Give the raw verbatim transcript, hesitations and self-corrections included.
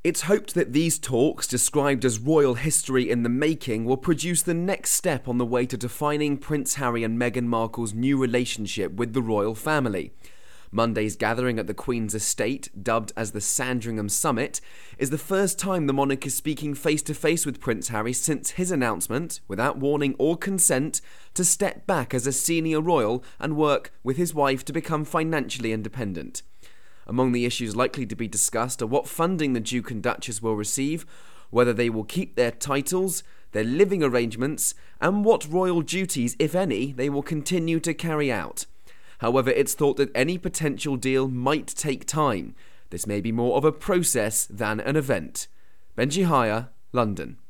It's hoped that these talks, described as royal history in the making, will produce the next step on the way to defining Prince Harry and Meghan Markle's new relationship with the royal family. Monday's gathering at the Queen's estate, dubbed as the Sandringham Summit, is the first time the monarch is speaking face-to-face with Prince Harry since his announcement, without warning or consent, to step back as a senior royal and work with his wife to become financially independent. Among the issues likely to be discussed are what funding the Duke and Duchess will receive, whether they will keep their titles, their living arrangements, and what royal duties, if any, they will continue to carry out. However, it's thought that any potential deal might take time. This may be more of a process than an event. Benji Haya, London.